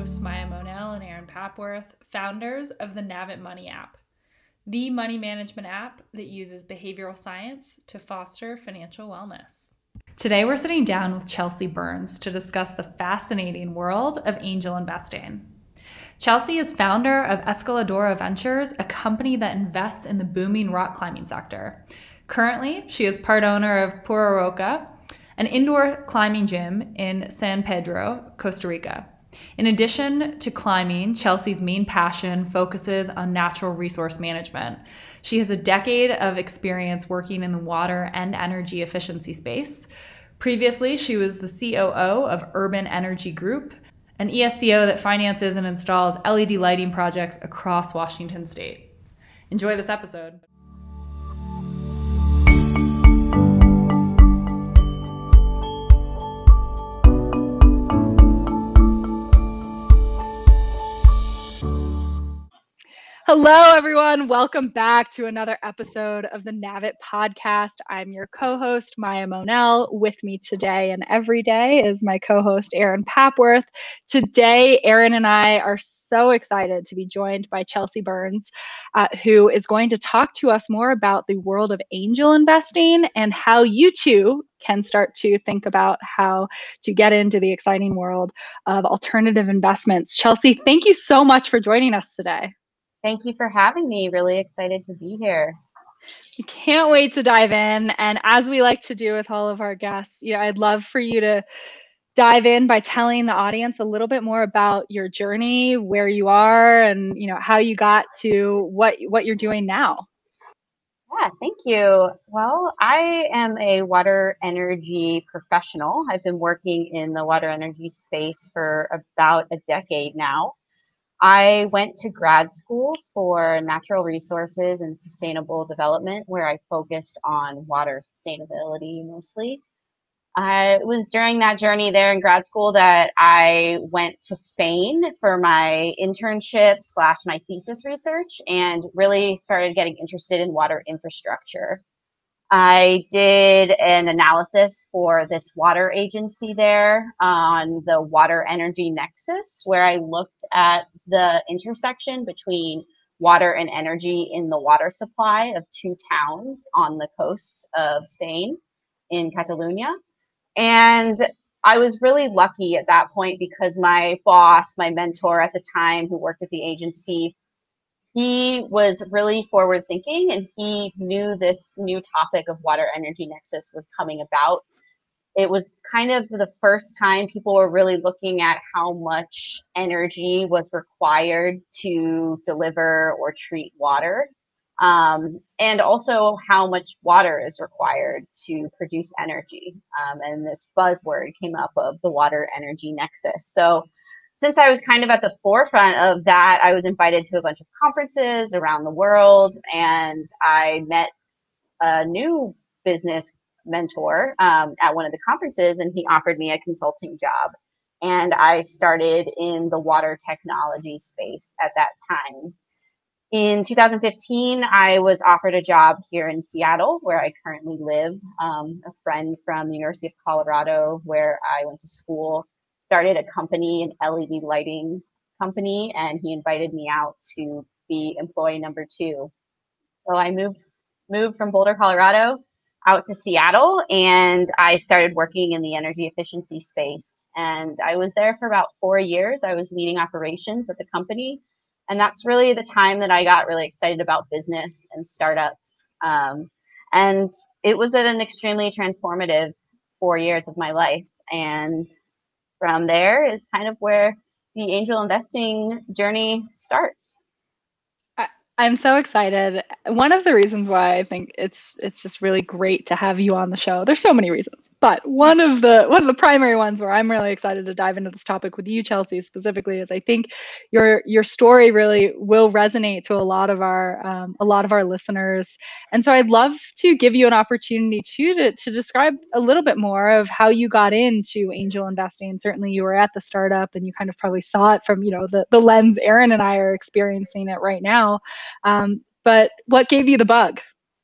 co-hosts Maya Monell and Aaron Papworth, founders of the Navit Money app, the money management app that uses behavioral science to foster financial wellness. Today we're sitting down with Chelsea Burns to discuss the fascinating world of angel investing. Chelsea is founder of Escaladora Ventures, a company that invests in the booming rock climbing sector. Currently, she is part owner of Pura Roca, an indoor climbing gym in San Pedro, Costa Rica. In addition to climbing, Chelsea's main passion focuses on natural resource management. She has a decade of experience working in the water and energy efficiency space. Previously, she was the COO of Urban Energy Group, an ESCO that finances and installs LED lighting projects across Washington state. Enjoy this episode. Hello, everyone. Welcome back to another episode of the Navit podcast. I'm your co-host, Maya Monell. With me today and every day is my co-host, Aaron Papworth. Today, Aaron and I are so excited to be joined by Chelsea Burns, who is going to talk to us more about the world of angel investing and how you too can start to think about how to get into the exciting world of alternative investments. Chelsea, thank you so much for joining us today. Thank you for having me. Really excited to be here. Can't wait to dive in. And as we like to do with all of our guests, I'd love for you to dive in by telling the audience a little bit more about your journey, where you are, and how you got to what you're doing now. Yeah, thank you. Well, I am a water energy professional. I've been working in the water energy space for about a decade now. I went to grad school for natural resources and sustainable development, where I focused on water sustainability mostly. It was during that journey there in grad school that I went to Spain for my internship / my thesis research and really started getting interested in water infrastructure. I did an analysis for this water agency there on the water energy nexus, where I looked at the intersection between water and energy in the water supply of two towns on the coast of Spain in Catalonia. And I was really lucky at that point because my boss, my mentor at the time who worked at the agency, he was really forward thinking and he knew this new topic of water energy nexus was coming about. It was kind of the first time people were really looking at how much energy was required to deliver or treat water. And also how much water is required to produce energy. And this buzzword came up of the water energy nexus. So since I was kind of at the forefront of that, I was invited to a bunch of conferences around the world, and I met a new business mentor at one of the conferences, and he offered me a consulting job. And I started in the water technology space at that time. In 2015, I was offered a job here in Seattle, where I currently live. A friend from the University of Colorado, where I went to school, started a company, an LED lighting company, and he invited me out to be employee number 2. So I moved from Boulder, Colorado, out to Seattle, and I started working in the energy efficiency space. And I was there for about 4 years. I was leading operations at the company. And that's really the time that I got really excited about business and startups. And it was an extremely transformative 4 years of my life. And from there is kind of where the angel investing journey starts. I'm so excited. One of the reasons why I think it's just really great to have you on the show. There's so many reasons, but one of the primary ones where I'm really excited to dive into this topic with you, Chelsea, specifically, is I think your story really will resonate to a lot of our listeners. And so I'd love to give you an opportunity to describe a little bit more of how you got into angel investing. Certainly, you were at the startup, and you kind of probably saw it from the lens Aaron and I are experiencing it right now. But what gave you the bug?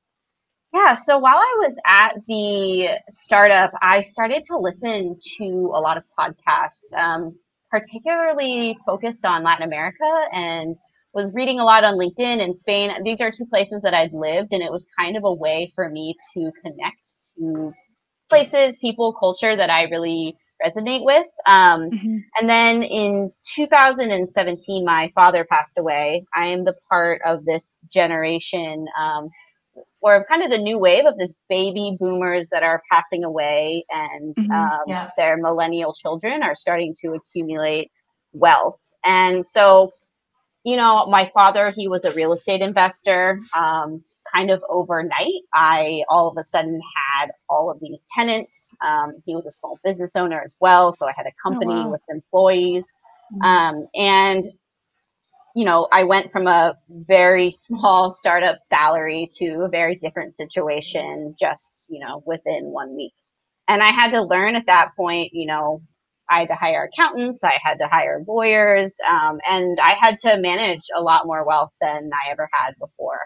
Yeah, so while I was at the startup, I started to listen to a lot of podcasts, particularly focused on Latin America and was reading a lot on LinkedIn and Spain. These are two places that I'd lived, and it was kind of a way for me to connect to places, people, culture that I really resonate with. Mm-hmm. And then in 2017, my father passed away. I am the part of this generation, or kind of the new wave of this baby boomers that are passing away, and Mm-hmm. Yeah. their millennial children are starting to accumulate wealth. And so, my father, he was a real estate investor. Kind of overnight, I all of a sudden had all of these tenants. He was a small business owner as well, so I had a Oh, company wow. with employees. And I went from a very small startup salary to a very different situation just, within 1 week. And I had to learn at that point, I had to hire accountants, I had to hire lawyers, and I had to manage a lot more wealth than I ever had before.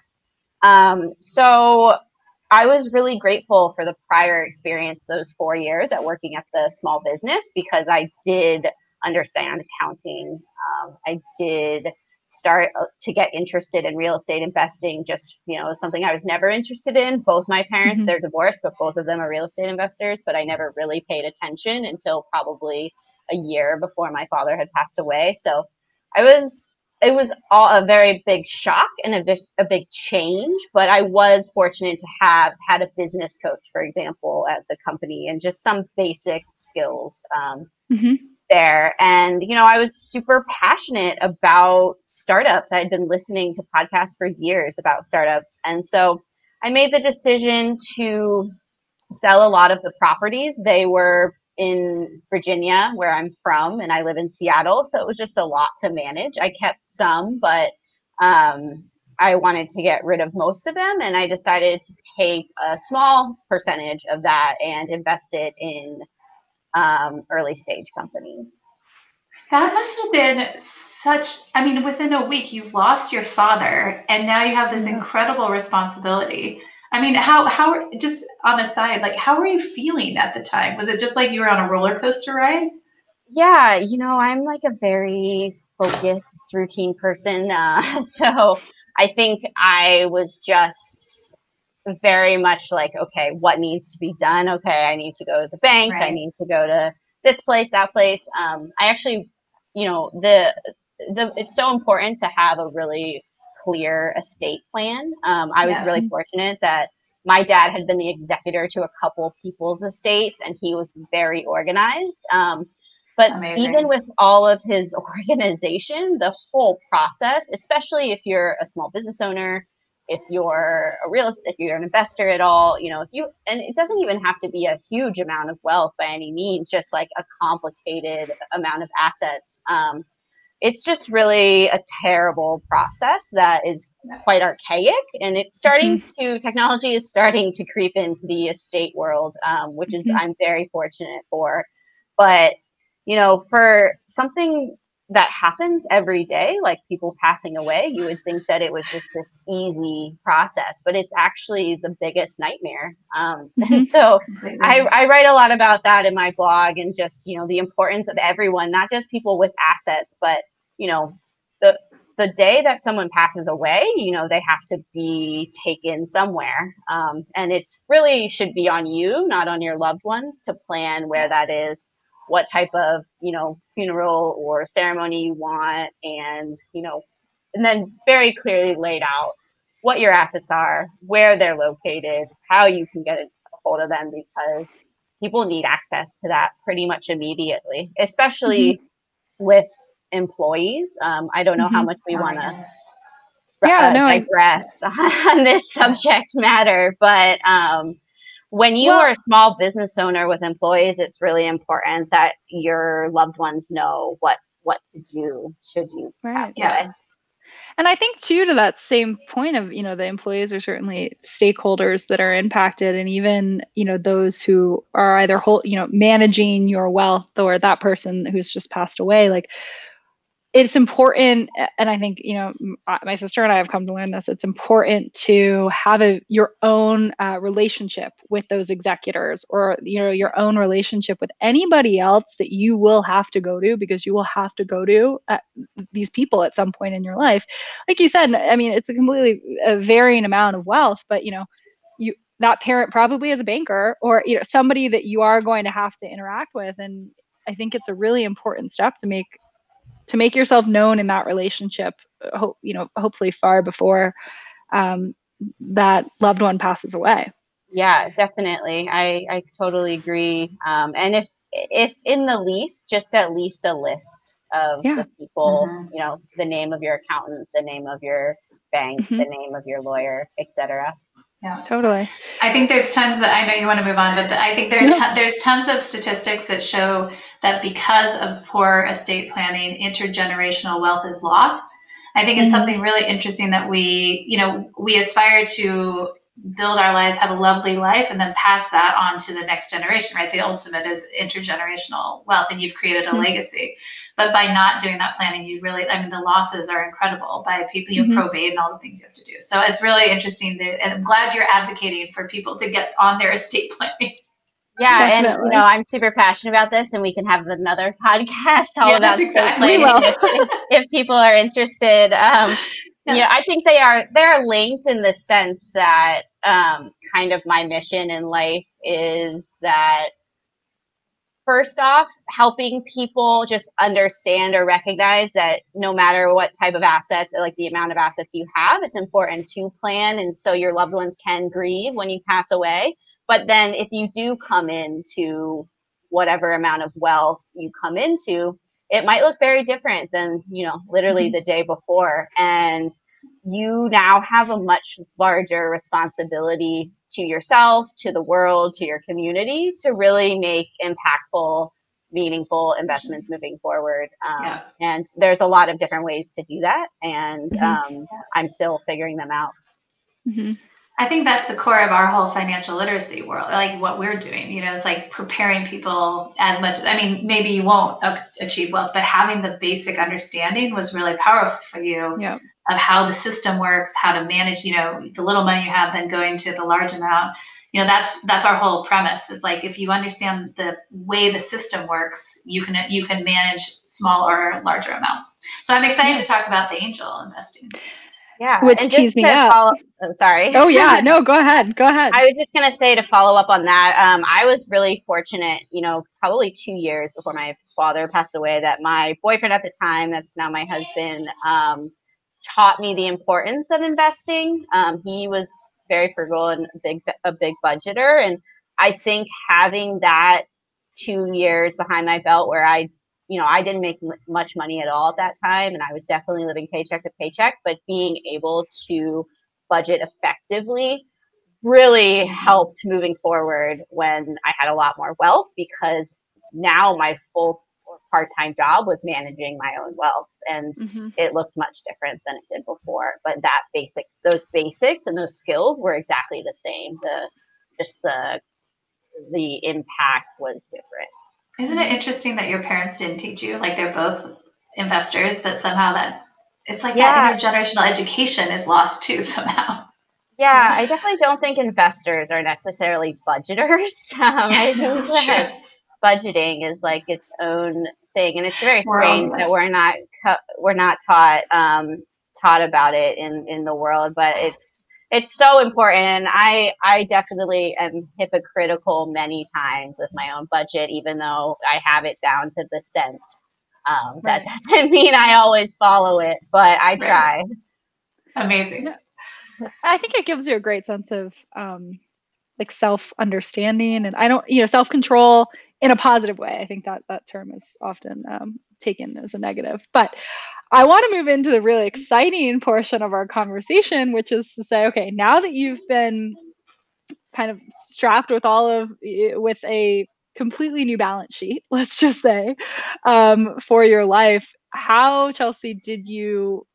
So I was really grateful for the prior experience, those 4 years at working at the small business, because I did understand accounting. I did start to get interested in real estate investing, just, something I was never interested in. Both my parents, Mm-hmm. they're divorced, but both of them are real estate investors, but I never really paid attention until probably a year before my father had passed away. So I was it was all a very big shock and a big change, but I was fortunate to have had a business coach, for example, at the company, and just some basic skills Mm-hmm. there. And, I was super passionate about startups. I had been listening to podcasts for years about startups. And so I made the decision to sell a lot of the properties. They were in Virginia, where I'm from, and I live in Seattle. So it was just a lot to manage. I kept some, but I wanted to get rid of most of them. And I decided to take a small percentage of that and invest it in early stage companies. That must have been I mean, within a week, you've lost your father, and now you have this incredible responsibility. I mean, just on a side, like, how were you feeling at the time? Was it just like you were on a roller coaster ride? Yeah, I'm like a very focused, routine person. So I think I was just very much like, okay, what needs to be done? Okay, I need to go to the bank. I Right. need to go to this place, that place. I actually, the it's so important to have a really clear estate plan. I was really Yes. fortunate that my dad had been the executor to a couple people's estates, and he was very organized. But even Amazing. with all of his organization, the whole process, especially if you're a small business owner, if you're an investor at all, and it doesn't even have to be a huge amount of wealth by any means, just like a complicated amount of assets. It's just really a terrible process that is quite archaic, and Mm-hmm. technology is starting to creep into the estate world, which is, Mm-hmm. I'm very fortunate for. But, for something that happens every day, like people passing away, you would think that it was just this easy process, but it's actually the biggest nightmare. And Mm-hmm. so Completely. I write a lot about that in my blog, and just, the importance of everyone, not just people with assets, but, you know, the, the day that someone passes away, they have to be taken somewhere. And it's really should be on you, not on your loved ones, to plan where that is, what type of, funeral or ceremony you want, and then very clearly laid out what your assets are, where they're located, how you can get a hold of them, because people need access to that pretty much immediately, Mm-hmm. especially with employees. I don't know how Mm-hmm. much we Oh my want to goodness. Yeah, no, digress on this Yeah. subject matter, but when you are well, a small business owner with employees, it's really important that your loved ones know what to do should you right. pass away. Yeah. And I think too, to that same point of, the employees are certainly stakeholders that are impacted, and even, those who are either managing your wealth, or that person who's just passed away. Like, it's important, and I think, my sister and I have come to learn this. It's important to have your own relationship with those executors, or your own relationship with anybody else that you will have to go to, because you will have to go to these people at some point in your life. Like you said, I mean, it's a varying amount of wealth, but that parent probably is a banker, or somebody that you are going to have to interact with. And I think it's a really important step to make yourself known in that relationship, hopefully far before that loved one passes away. Yeah, definitely. I totally agree. And if in the lease, just at least a list of the people, the name of your accountant, the name of your bank, the name of your lawyer, etc. Yeah, totally. I think there's tons I know you want to move on, but I think there's tons of statistics that show that because of poor estate planning, intergenerational wealth is lost. I think it's something really interesting that we aspire to build our lives, have a lovely life, and then pass that on to the next generation, right? The ultimate is intergenerational wealth, and you've created a legacy. But by not doing that planning, the losses are incredible by people, probate and all the things you have to do. So it's really interesting and I'm glad you're advocating for people to get on their estate planning. Yeah, definitely. And I'm super passionate about this, and we can have another podcast all about estate planning if people are interested. I think they're linked in the sense that kind of my mission in life is that, first off, helping people just understand or recognize that no matter what type of assets, or like the amount of assets you have, it's important to plan, and so your loved ones can grieve when you pass away. But then if you do come into whatever amount of wealth you come into, it might look very different than, literally the day before. And you now have a much larger responsibility to yourself, to the world, to your community, to really make impactful, meaningful investments moving forward. And there's a lot of different ways to do that. And I'm still figuring them out. I think that's the core of our whole financial literacy world, like what we're doing. It's like preparing people as much. Maybe you won't achieve wealth, but having the basic understanding was really powerful for you of how the system works, how to manage, the little money you have, then going to the large amount. That's our whole premise. It's like, if you understand the way the system works, you can manage small or larger amounts. So I'm excited to talk about the angel investing. Yeah, which teased me up. Sorry. Oh yeah, no, go ahead. I was just going to say, to follow up on that, I was really fortunate, probably 2 years before my father passed away, that my boyfriend at the time, that's now my husband, taught me the importance of investing. He was very frugal and a big budgeter, and I think having that 2 years behind my belt where I didn't make much money at all at that time, and I was definitely living paycheck to paycheck, but being able to budget effectively really helped moving forward when I had a lot more wealth, because now my full part-time job was managing my own wealth, and it looked much different than it did before. But those basics and those skills were exactly the same. The impact was different. Isn't it interesting that your parents didn't teach you? Like, they're both investors, but somehow that intergenerational education is lost too somehow. Yeah, I definitely don't think investors are necessarily budgeters. I think that budgeting is like its own thing, and it's very strange that we're not taught about it in the world, but it's so important. And I definitely am hypocritical many times with my own budget, even though I have it down to the cent. That doesn't mean I always follow it, but I try. Amazing. I think it gives you a great sense of like self-understanding, and self-control in a positive way. I think that term is often taken as a negative. But I want to move into the really exciting portion of our conversation, which is to say, okay, now that you've been kind of strapped with with a completely new balance sheet, let's just say, for your life, how, Chelsea, did you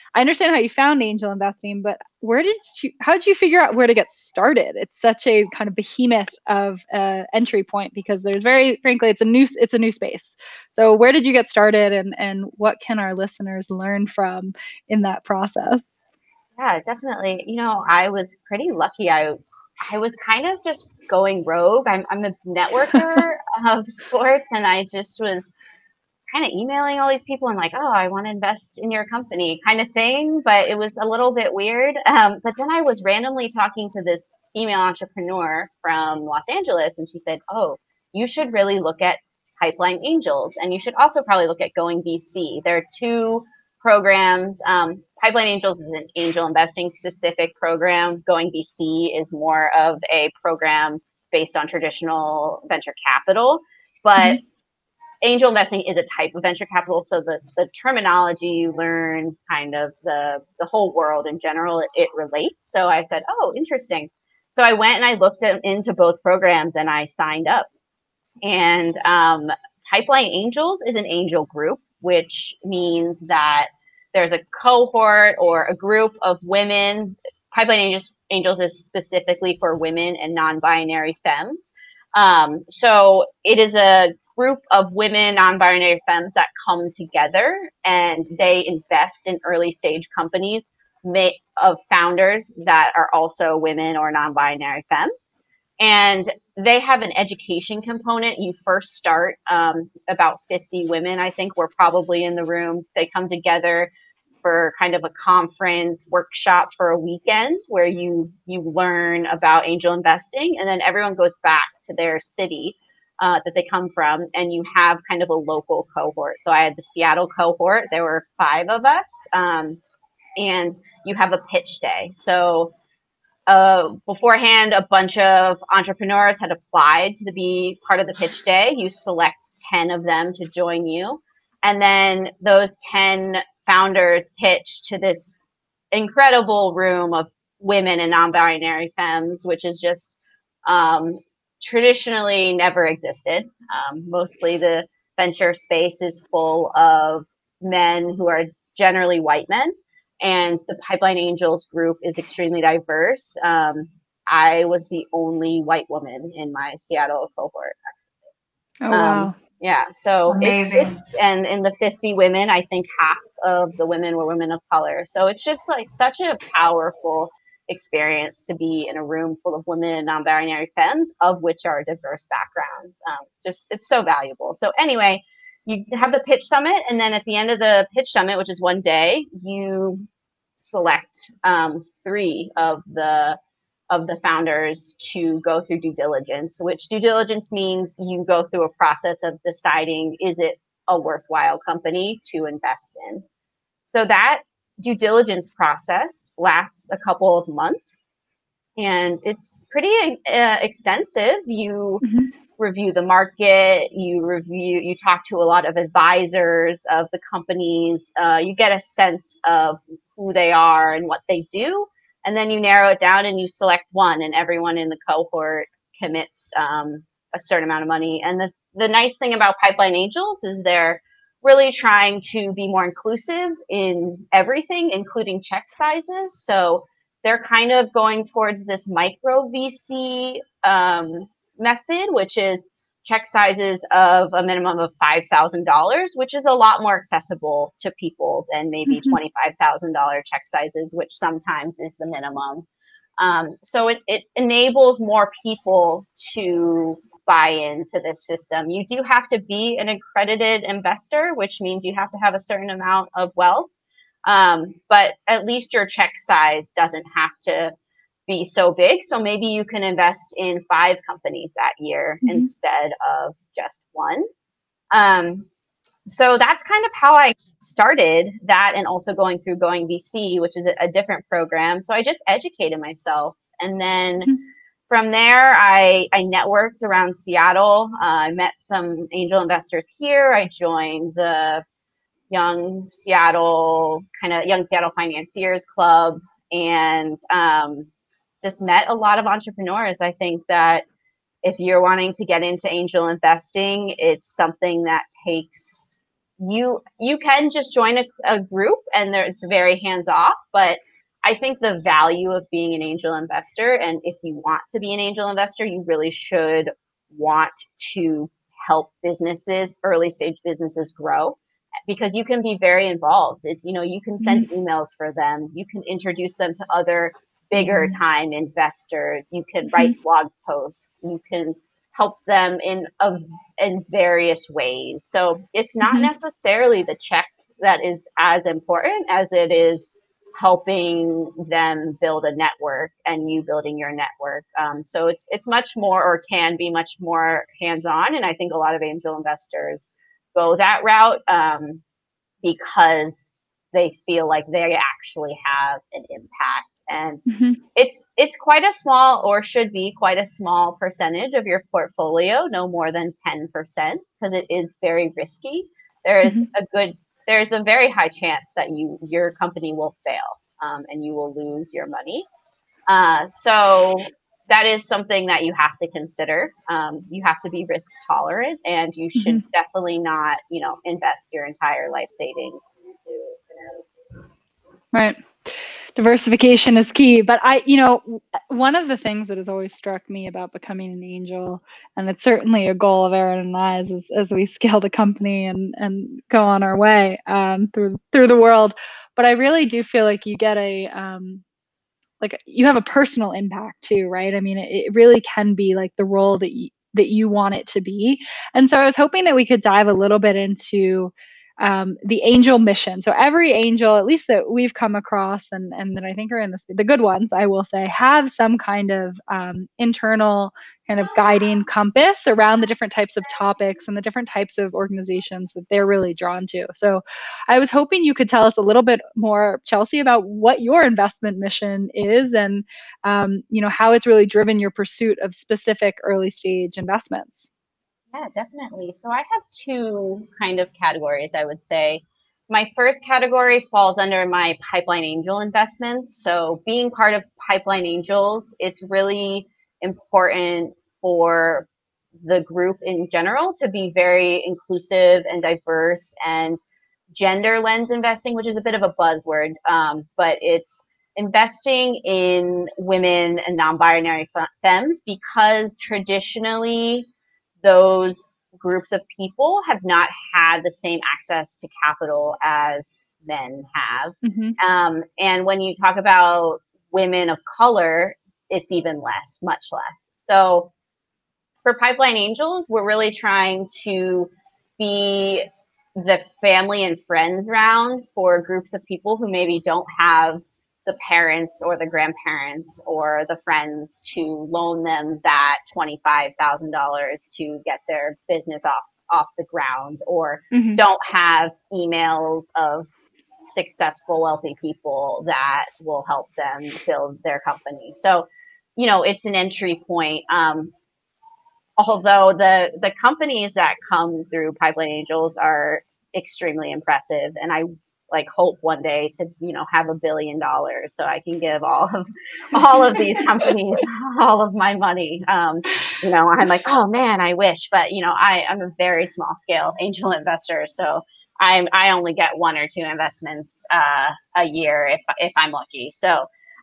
I understand how you found angel investing, but how did you figure out where to get started? It's such a kind of behemoth of entry point, because there's very frankly, it's a new space. So where did you get started, and what can our listeners learn from in that process? Yeah, definitely. I was pretty lucky. I was kind of just going rogue. I'm a networker of sorts, and I just was kind of emailing all these people and like, oh, I want to invest in your company kind of thing. But it was a little bit weird. But then I was randomly talking to this female entrepreneur from Los Angeles, and she said, oh, you should really look at Pipeline Angels, and you should also probably look at Going VC. There are two programs. Pipeline Angels is an angel investing specific program. Going VC is more of a program based on traditional venture capital. But angel investing is a type of venture capital. So the terminology you learn, kind of the whole world in general, it relates. So I said, oh, interesting. So I went and I looked into both programs and I signed up. And Pipeline Angels is an angel group, which means that there's a cohort or a group of women. Pipeline Angels is specifically for women and non-binary femmes. So it is a group of women, non-binary femmes that come together and they invest in early stage companies of founders that are also women or non-binary femmes. And they have an education component. You first start, about 50 women, I think, were probably in the room. They come together for kind of a conference workshop for a weekend where you learn about angel investing, and then everyone goes back to their city that they come from, and you have kind of a local cohort. So I had the Seattle cohort. There were 5 of us, and you have a pitch day. So beforehand, a bunch of entrepreneurs had applied to be part of the pitch day. You select 10 of them to join you. And then those 10 founders pitch to this incredible room of women and non-binary femmes, which is just traditionally never existed. Mostly the venture space is full of men who are generally white men. And the Pipeline Angels group is extremely diverse. I was the only white woman in my Seattle cohort. Oh, wow. Yeah, so Amazing. And in the 50 women, I think half of the women were women of color. So it's just like such a powerful experience to be in a room full of women and non-binary femmes, of which are diverse backgrounds. It's so valuable. So anyway, you have the pitch summit, and then at the end of the pitch summit, which is one day, you select 3 of the founders to go through due diligence, which due diligence means you go through a process of deciding, is it a worthwhile company to invest in? So that due diligence process lasts a couple of months, and it's pretty extensive. You review the market, you talk to a lot of advisors of the companies, you get a sense of who they are and what they do, and then you narrow it down and you select one, and everyone in the cohort commits a certain amount of money. And the nice thing about Pipeline Angels is they're really trying to be more inclusive in everything, including check sizes. So they're kind of going towards this micro VC method, which is check sizes of a minimum of $5,000, which is a lot more accessible to people than maybe $25,000 check sizes, which sometimes is the minimum. So it enables more people to buy into this system. You do have to be an accredited investor, which means you have to have a certain amount of wealth. But at least your check size doesn't have to be so big. So maybe you can invest in 5 companies that year instead of just one. So that's kind of how I started that, and also going through Going VC, which is a different program. So I just educated myself. And then from there, I networked around Seattle. I met some angel investors here. I joined the Young Seattle Financiers Club, and just met a lot of entrepreneurs. I think that if you're wanting to get into angel investing, it's something that takes you can just join a group and it's very hands off, but I think the value of being an angel investor, and if you want to be an angel investor, you really should want to help businesses, early stage businesses grow, because you can be very involved. It's, you can send emails for them. You can introduce them to other bigger time investors. You can write blog posts. You can help them in various ways. So it's not necessarily the check that is as important as it is helping them build a network and you building your network. So it's much more, or can be much more, hands-on. And I think a lot of angel investors go that route because they feel like they actually have an impact. And it's quite a small, or should be quite a small, percentage of your portfolio, no more than 10%, because it is very risky. There's a very high chance that your company will fail and you will lose your money. So that is something that you have to consider. You have to be risk tolerant, and you should definitely not, invest your entire life savings into an early stage. Right. Diversification is key. But one of the things that has always struck me about becoming an angel, and it's certainly a goal of Erin and I as we scale the company and go on our way through the world. But I really do feel like you get you have a personal impact too, right? I mean, it really can be like the role that you want it to be. And so I was hoping that we could dive a little bit into the angel mission. So every angel, at least that we've come across and that I think are in the good ones, I will say, have some kind of internal kind of guiding compass around the different types of topics and the different types of organizations that they're really drawn to. So I was hoping you could tell us a little bit more, Chelsea, about what your investment mission is and how it's really driven your pursuit of specific early stage investments. Yeah, definitely. So I have two kind of categories, I would say. My first category falls under my Pipeline Angel investments. So being part of Pipeline Angels, it's really important for the group in general to be very inclusive and diverse, and gender lens investing, which is a bit of a buzzword, but it's investing in women and non-binary femmes, because traditionally those groups of people have not had the same access to capital as men have. And when you talk about women of color, it's even less, much less. So for Pipeline Angels, we're really trying to be the family and friends round for groups of people who maybe don't have the parents or the grandparents or the friends to loan them that $25,000 to get their business off the ground, or don't have emails of successful, wealthy people that will help them build their company. So, it's an entry point. Although the companies that come through Pipeline Angels are extremely impressive, and I hope one day to have $1 billion so I can give all of these companies all of my money. I'm like, oh man, I wish, but I'm a very small scale angel investor, so I only get one or two investments a year if I'm lucky. So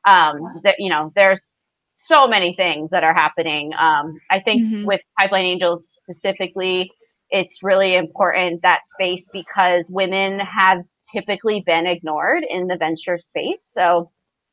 there's so many things that are happening. I think with Pipeline Angels specifically, it's really important, that space, because women have typically been ignored in the venture space. So,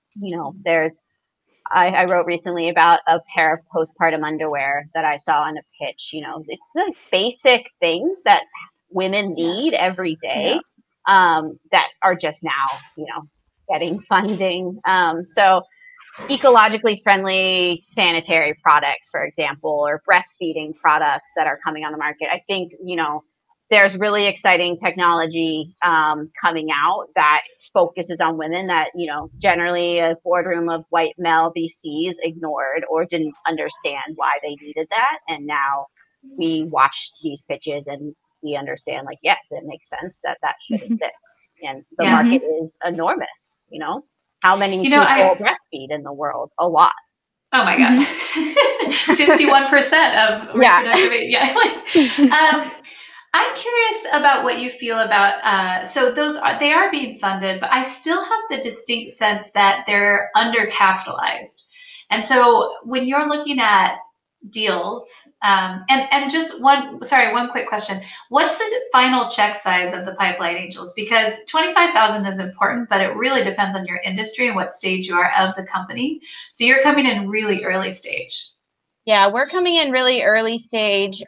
I wrote recently about a pair of postpartum underwear that I saw on a pitch. It's like basic things that women need every day, that are just now, getting funding. So ecologically friendly sanitary products, for example, or breastfeeding products that are coming on the market. I think, there's really exciting technology coming out that focuses on women that, generally a boardroom of white male VCs ignored or didn't understand why they needed that. And now we watch these pitches and we understand, yes, it makes sense that should exist. And the market is enormous, How many people breastfeed in the world? A lot. Oh my God. 51% of reproductive age. Yeah. I'm curious about what you feel about. So they are being funded, but I still have the distinct sense that they're undercapitalized. And so when you're looking at deals, and just one quick question: what's the final check size of the Pipeline Angels? Because 25,000 is important, but it really depends on your industry and what stage you are of the company. So you're coming in really early stage. Yeah, we're coming in really early stage.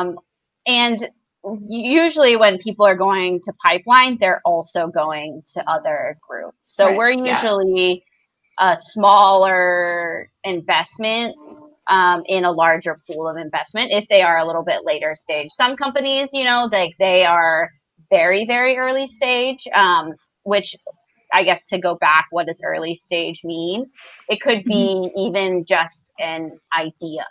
And usually when people are going to Pipeline, they're also going to other groups. So Right. we're Yeah. usually a smaller investment in a larger pool of investment if they are a little bit later stage. Some companies, they are very, very early stage, which I guess to go back, what does early stage mean? It could be even just an idea.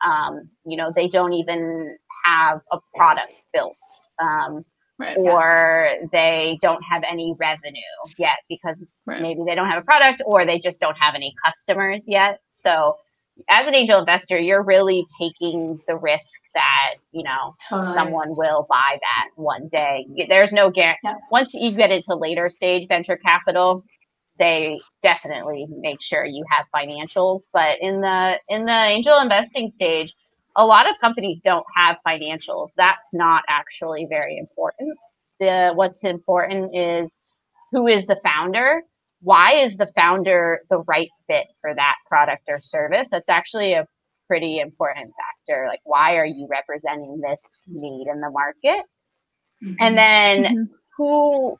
They don't even have a product built, Right. or they don't have any revenue yet because Right. maybe they don't have a product or they just don't have any customers yet. So as an angel investor, you're really taking the risk that, Totally. someone will buy that one day. There's no guarantee. Yeah. Once you get into later stage venture capital, they definitely make sure you have financials. But in the angel investing stage, a lot of companies don't have financials. That's not actually very important. What's important is who is the founder. Why is the founder the right fit for that product or service? That's actually a pretty important factor. Like, why are you representing this need in the market? And then who,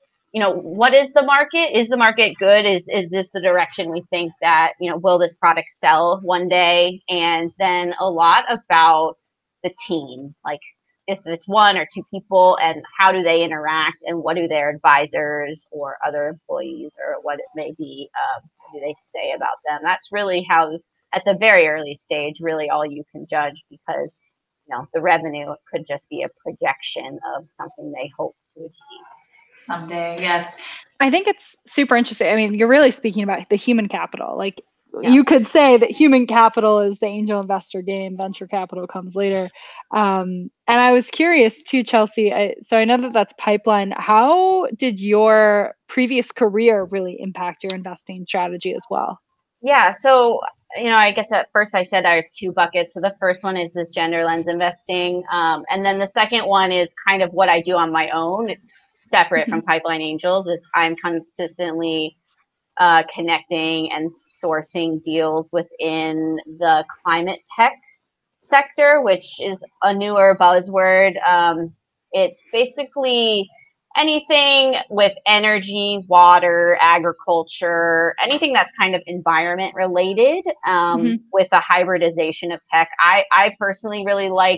what is the market? Is the market good? Is this the direction we think that, will this product sell one day? And then a lot about the team, like if it's one or two people and how do they interact and what do their advisors or other employees or what it may be, what do they say about them? That's really how, at the very early stage, really all you can judge, because the revenue could just be a projection of something they hope to achieve someday. Yes. I think it's super interesting. I mean, you're really speaking about the human capital. Like, Yeah. you could say that human capital is the angel investor game, venture capital comes later. And I was curious too, Chelsea. So I know that that's Pipeline. How did your previous career really impact your investing strategy as well? Yeah. So, I guess at first I said I have two buckets. So the first one is this gender lens investing. And then the second one is kind of what I do on my own, separate from Pipeline Angels, is I'm consistently connecting and sourcing deals within the climate tech sector, which is a newer buzzword. It's basically anything with energy, water, agriculture, anything that's kind of environment related, with a hybridization of tech. I personally really like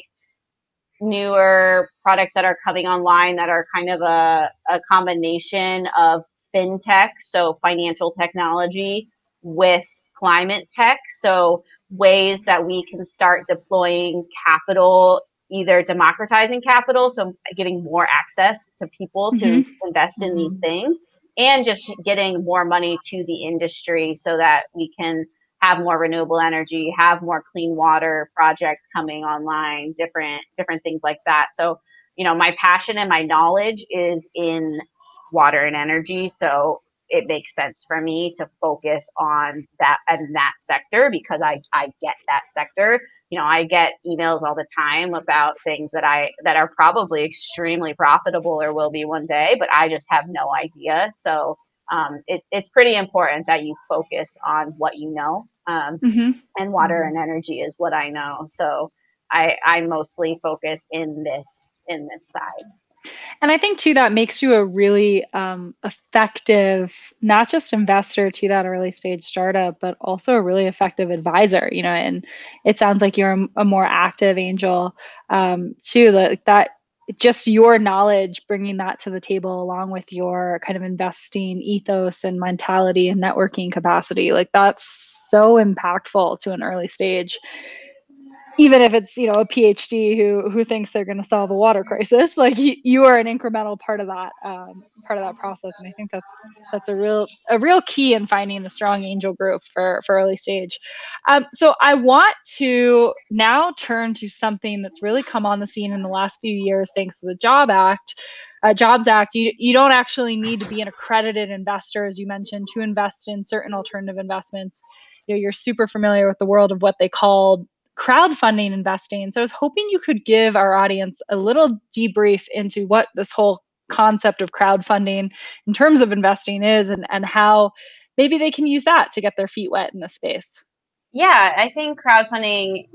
newer products that are coming online that are kind of a combination of fintech, so financial technology, with climate tech. So ways that we can start deploying capital, either democratizing capital, so giving more access to people to invest in these things, and just getting more money to the industry so that we can have more renewable energy, have more clean water projects coming online, different things like that. So, my passion and my knowledge is in water and energy. So it makes sense for me to focus on that and that sector, because I get that sector. I get emails all the time about things that are probably extremely profitable or will be one day, but I just have no idea. So it's pretty important that you focus on what you know. And water and energy is what I know. So I mostly focus in this side. And I think too, that makes you a really effective, not just investor to that early stage startup, but also a really effective advisor, and it sounds like you're a more active angel too, like that. Just your knowledge, bringing that to the table along with your kind of investing ethos and mentality and networking capacity, like that's so impactful to an early stage. even if it's, a PhD who thinks they're going to solve a water crisis, like you are an incremental part of that process. And I think that's a real key in finding the strong angel group for early stage. So I want to now turn to something that's really come on the scene in the last few years, thanks to the Jobs Act. You don't actually need to be an accredited investor, as you mentioned, to invest in certain alternative investments. You're super familiar with the world of what they call crowdfunding investing. So I was hoping you could give our audience a little debrief into what this whole concept of crowdfunding in terms of investing is, and how maybe they can use that to get their feet wet in this space. Yeah, I think crowdfunding,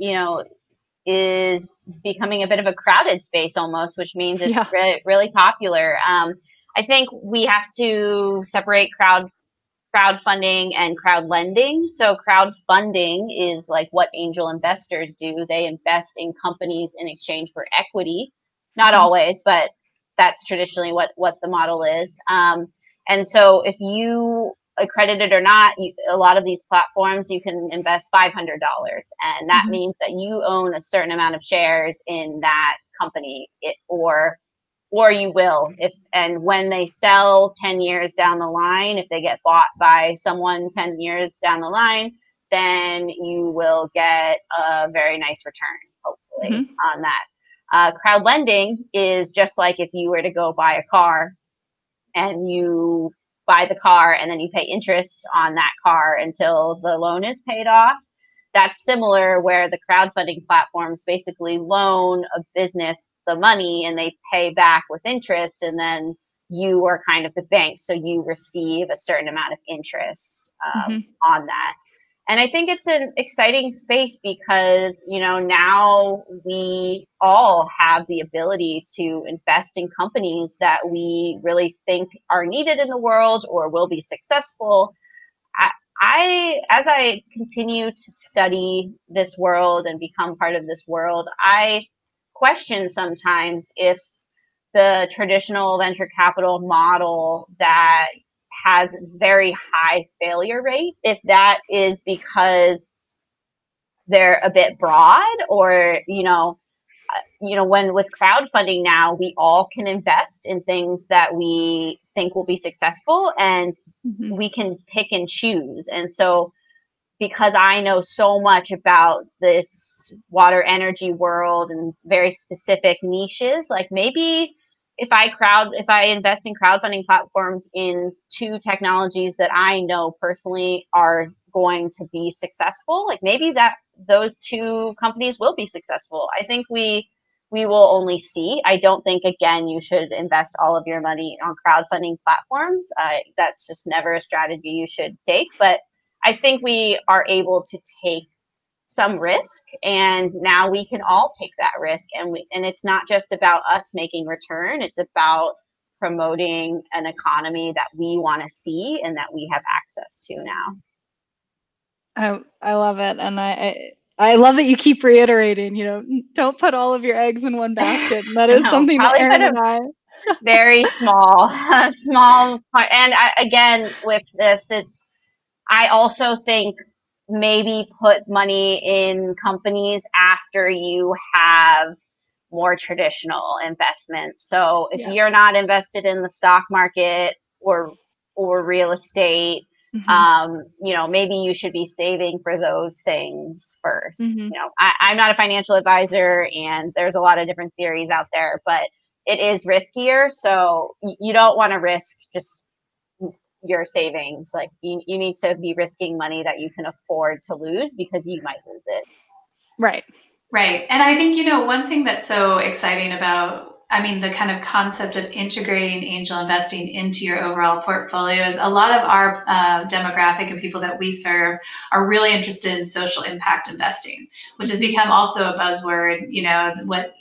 is becoming a bit of a crowded space almost, which means it's really popular. I think we have to separate crowdfunding and crowd lending. So crowdfunding is like what angel investors do. They invest in companies in exchange for equity. Not always, but that's traditionally what the model is. And so if you accredited or not, a lot of these platforms, you can invest $500. And that means that you own a certain amount of shares in that company, or you will, and when they sell 10 years down the line, if they get bought by someone 10 years down the line, then you will get a very nice return, hopefully, on that. Crowd lending is just like if you were to go buy a car, and you buy the car and then you pay interest on that car until the loan is paid off. That's similar, where the crowdfunding platforms basically loan a business the money and they pay back with interest, and then you are kind of the bank, so you receive a certain amount of interest on that. And I think it's an exciting space because, now we all have the ability to invest in companies that we really think are needed in the world or will be successful. As I continue to study this world and become part of this world, I question sometimes if the traditional venture capital model that has very high failure rate, if that is because they're a bit broad, or, when with crowdfunding now, we all can invest in things that we think will be successful, and we can pick and choose. And so because I know so much about this water energy world and very specific niches, like maybe if I invest in crowdfunding platforms in two technologies that I know personally are going to be successful, like maybe those two companies will be successful. I think we will only see. I don't think, again, you should invest all of your money on crowdfunding platforms. That's just never a strategy you should take. But I think we are able to take some risk, and now we can all take that risk, and it's not just about us making return, it's about promoting an economy that we want to see and that we have access to now. I love it, and I love that you keep reiterating, don't put all of your eggs in one basket. And that is something that Erin and I very small part. And again, with this, I also think maybe put money in companies after you have more traditional investments. So if you're not invested in the stock market or real estate, maybe you should be saving for those things first. I'm not a financial advisor, and there's a lot of different theories out there, but it is riskier. So you don't want to risk just your savings. Like you need to be risking money that you can afford to lose, because you might lose it. Right. And I think, one thing that's so exciting about, the kind of concept of integrating angel investing into your overall portfolio is a lot of our demographic and people that we serve are really interested in social impact investing, which has become also a buzzword, what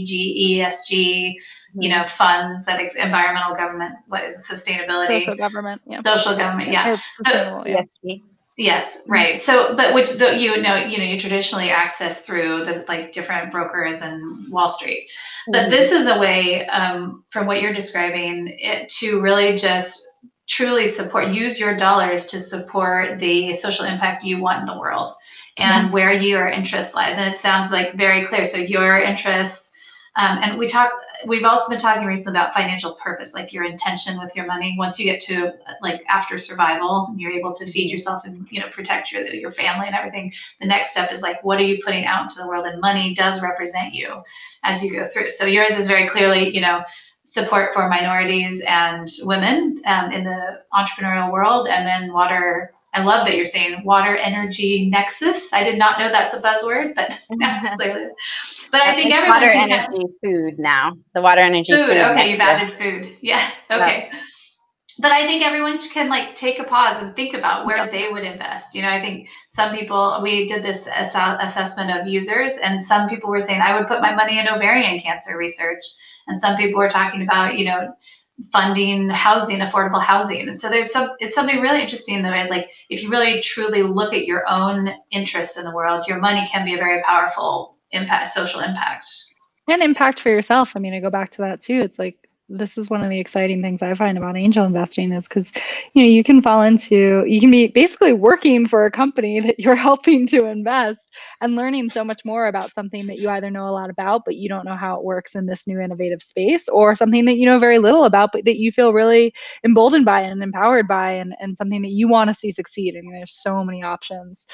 ESG, funds, that environmental government, what is it, sustainability? Social government. Yeah. Social government. Yeah. ESG. Yes, right. So, but which you traditionally access through the different brokers and Wall Street. But this is a way, from what you're describing, to really just truly use your dollars to support the social impact you want in the world and where your interest lies. And it sounds like very clear. So your interests, and we've also been talking recently about financial purpose, like your intention with your money. Once you get to like after survival, you're able to feed yourself and, protect your family and everything. The next step is like, what are you putting out into the world? And money does represent you as you go through. So yours is very clearly, support for minorities and women in the entrepreneurial world. And then water, I love that you're saying water energy nexus. I did not know that's a buzzword, but that's clearly. But I think everyone water can energy food now. The water energy food. Okay, you've added food. Yes. Okay. Yep. But I think everyone can like take a pause and think about where they would invest. I think some people, we did this assessment of users, and some people were saying, I would put my money in ovarian cancer research. And some people were talking about, funding housing, affordable housing. And so it's something really interesting that like, if you really truly look at your own interests in the world, your money can be a very powerful social impact. And impact for yourself. I mean, I go back to that too. It's like, this is one of the exciting things I find about angel investing is because, you can be basically working for a company that you're helping to invest and learning so much more about something that you either know a lot about, but you don't know how it works in this new innovative space, or something that you know very little about, but that you feel really emboldened by and empowered by, and something that you want to see succeed. I mean, there's so many options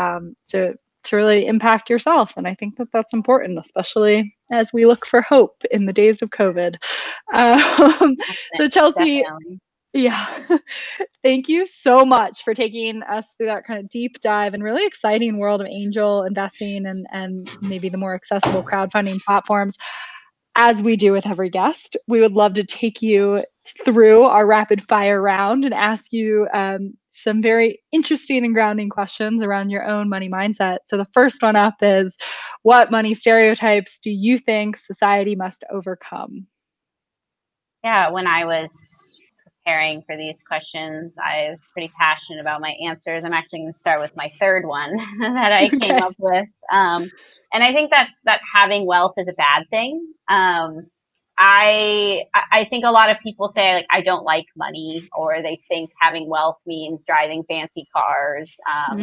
to really impact yourself. And I think that that's important, especially as we look for hope in the days of COVID. So Chelsea, definitely. Yeah, thank you so much for taking us through that kind of deep dive and really exciting world of angel investing and maybe the more accessible crowdfunding platforms. As we do with every guest, we would love to take you through our rapid fire round and ask you some very interesting and grounding questions around your own money mindset. So the first one up is, what money stereotypes do you think society must overcome? Yeah, when I was preparing for these questions, I was pretty passionate about my answers. I'm actually going to start with my third one that I came up with. And I think that having wealth is a bad thing. I think a lot of people say, like, I don't like money, or they think having wealth means driving fancy cars,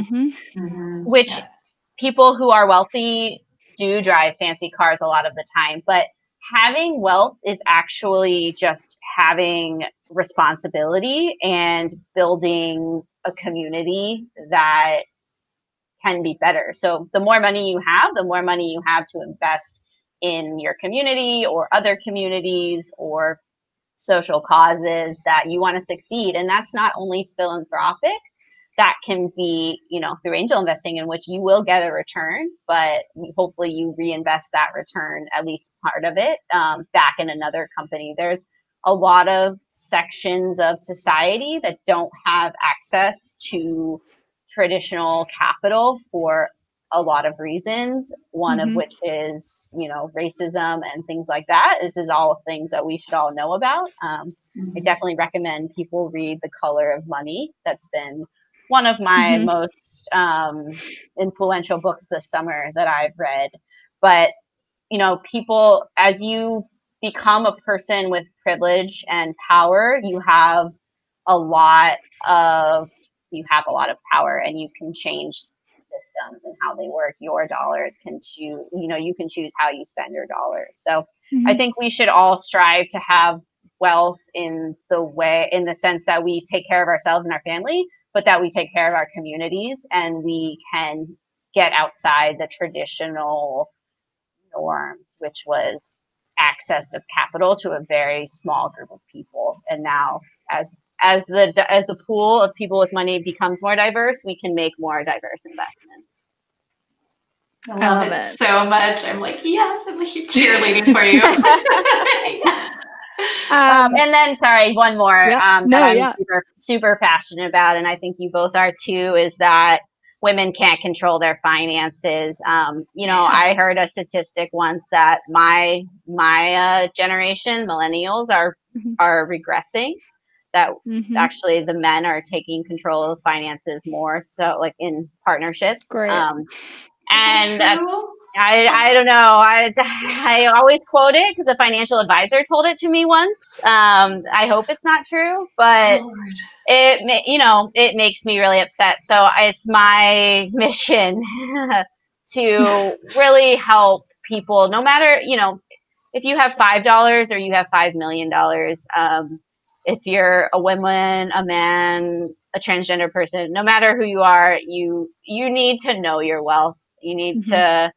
which people who are wealthy do drive fancy cars a lot of the time. But having wealth is actually just having responsibility and building a community that can be better. So the more money you have, the more money you have to invest in your community or other communities or social causes that you want to succeed. And that's not only philanthropic. That can be, through angel investing, in which you will get a return, but hopefully you reinvest that return, at least part of it, back in another company. There's a lot of sections of society that don't have access to traditional capital for a lot of reasons, one of which is, racism and things like that. This is all things that we should all know about. I definitely recommend people read The Color of Money. That's been one of my most influential books this summer that I've read. But, people, as you become a person with privilege and power, you have a lot of power, and you can change systems and how they work. Your dollars can choose, you can choose how you spend your dollars. So I think we should all strive to have wealth in the sense that we take care of ourselves and our family, but that we take care of our communities, and we can get outside the traditional norms, which was access to capital to a very small group of people. And now as the pool of people with money becomes more diverse, we can make more diverse investments. I love it so much. I'm like, yes, I'm cheerleading for you. Yes. And then, sorry, one more that I'm super, super passionate about, and I think you both are too, is that women can't control their finances. I heard a statistic once that my generation, millennials, are regressing. That actually the men are taking control of finances more, so like in partnerships. Great. And I don't know. I always quote it because a financial advisor told it to me once. I hope it's not true, but Oh, Lord. it makes me really upset. So it's my mission to really help people, no matter, if you have $5 or you have $5 million. If you're a woman, a man, a transgender person, no matter who you are, you need to know your wealth. You need to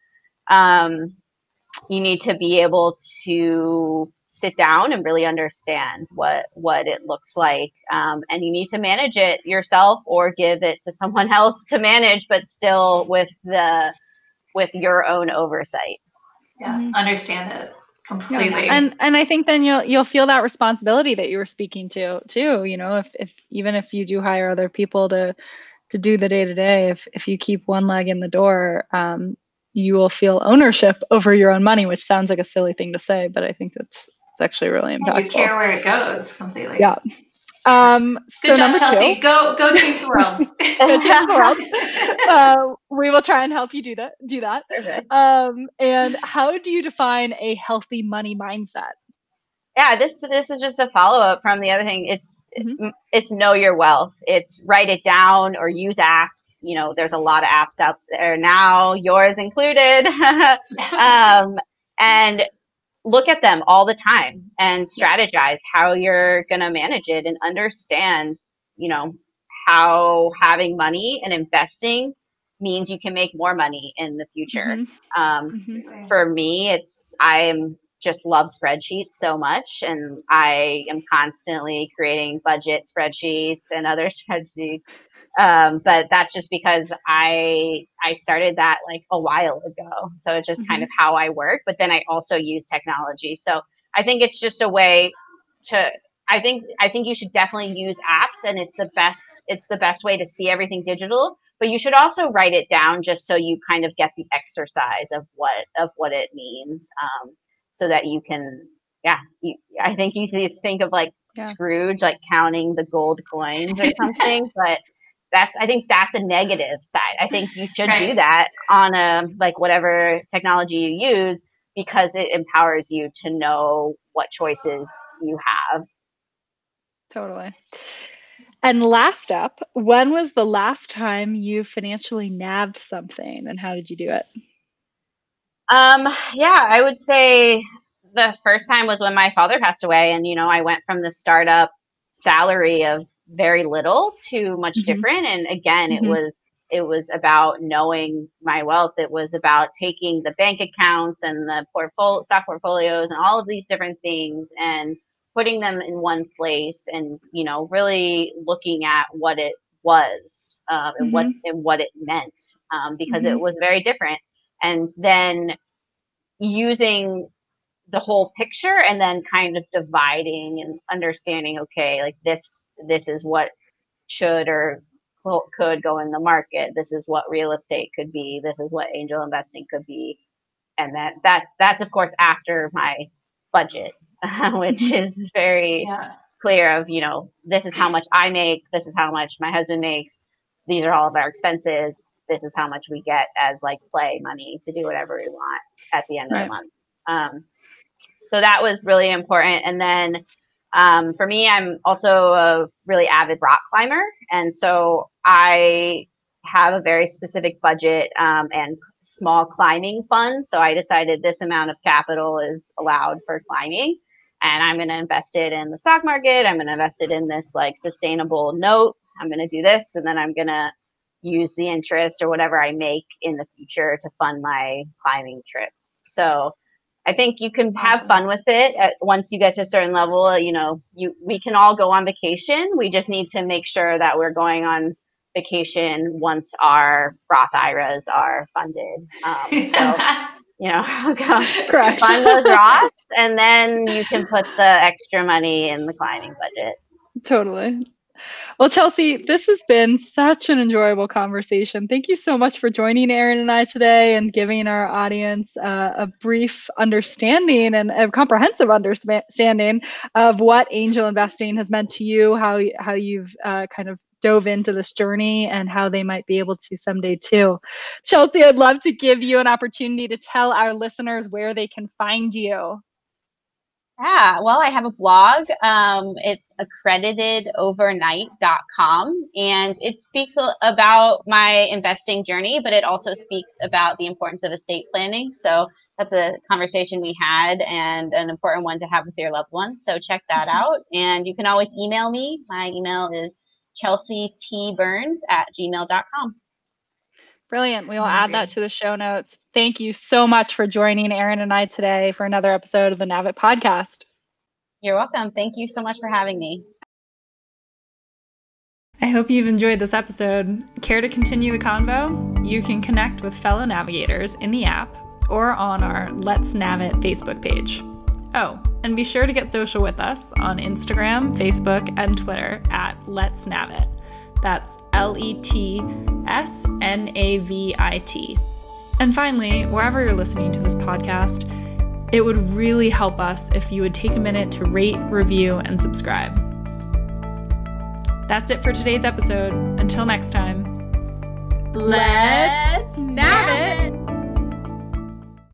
be able to sit down and really understand what it looks like, and you need to manage it yourself or give it to someone else to manage, but still with your own oversight. Yeah, understand it completely. Yeah. And I think then you'll feel that responsibility that you were speaking to too. If even if you do hire other people to do the day to day, if you keep one leg in the door, you will feel ownership over your own money, which sounds like a silly thing to say, but I think it's actually really impactful. You care where it goes completely. Yeah. Good job, Chelsea. 2. Go change the world. Go change the world. We will try and help you do that. Perfect. And how do you define a healthy money mindset? Yeah, this is just a follow-up from the other thing. It's know your wealth. It's write it down or use apps. There's a lot of apps out there now, yours included. And look at them all the time and strategize how you're going to manage it and understand, how having money and investing means you can make more money in the future. For me, I'm just love spreadsheets so much, and I am constantly creating budget spreadsheets and other spreadsheets. But that's just because I started that like a while ago. So it's just kind of how I work, but then I also use technology. So I think it's just a way to, I think you should definitely use apps, and it's the best way to see everything digital, but you should also write it down just so you kind of get the exercise of what it means. So that you can, I think you think of like Scrooge, like counting the gold coins or something, but I think that's a negative side. I think you should do that on whatever technology you use, because it empowers you to know what choices you have. Totally. And last up, when was the last time you financially nabbed something, and how did you do it? I would say the first time was when my father passed away, and I went from the startup salary of very little to much different. And again, it was about knowing my wealth. It was about taking the bank accounts and the stock portfolios and all of these different things and putting them in one place, and really looking at what it was, and what it meant, because it was very different. And then using the whole picture, and then kind of dividing and understanding, okay, like this is what should or could go in the market. This is what real estate could be. This is what angel investing could be. And that's of course after my budget, which is very clear of, this is how much I make. This is how much my husband makes. These are all of our expenses. This is how much we get as like play money to do whatever we want at the end of the month. So that was really important. And then for me, I'm also a really avid rock climber. And so I have a very specific budget and small climbing fund. So I decided this amount of capital is allowed for climbing. And I'm going to invest it in the stock market. I'm going to invest it in this like sustainable note. I'm going to do this. And then I'm going to use the interest or whatever I make in the future to fund my climbing trips. So I think you can have fun with it. Once you get to a certain level, we can all go on vacation. We just need to make sure that we're going on vacation once our Roth IRAs are funded. Correct. Fund those Roths, and then you can put the extra money in the climbing budget. Totally. Well, Chelsea, this has been such an enjoyable conversation. Thank you so much for joining Erin and I today and giving our audience a brief understanding and a comprehensive understanding of what angel investing has meant to you, how you've kind of dove into this journey and how they might be able to someday too. Chelsea, I'd love to give you an opportunity to tell our listeners where they can find you. Yeah, well, I have a blog. It's accreditedovernight.com, and it speaks about my investing journey, but it also speaks about the importance of estate planning. So that's a conversation we had and an important one to have with your loved ones. So check that out. And you can always email me. My email is chelseatburns@gmail.com. Brilliant. We will add that to the show notes. Thank you so much for joining Erin and I today for another episode of the NAVIT podcast. You're welcome. Thank you so much for having me. I hope you've enjoyed this episode. Care to continue the convo? You can connect with fellow navigators in the app or on our Let's Navit Facebook page. Oh, and be sure to get social with us on Instagram, Facebook, and Twitter at Let's Navit. That's LETSNAVIT. And finally, wherever you're listening to this podcast, it would really help us if you would take a minute to rate, review, and subscribe. That's it for today's episode. Until next time, let's nav it!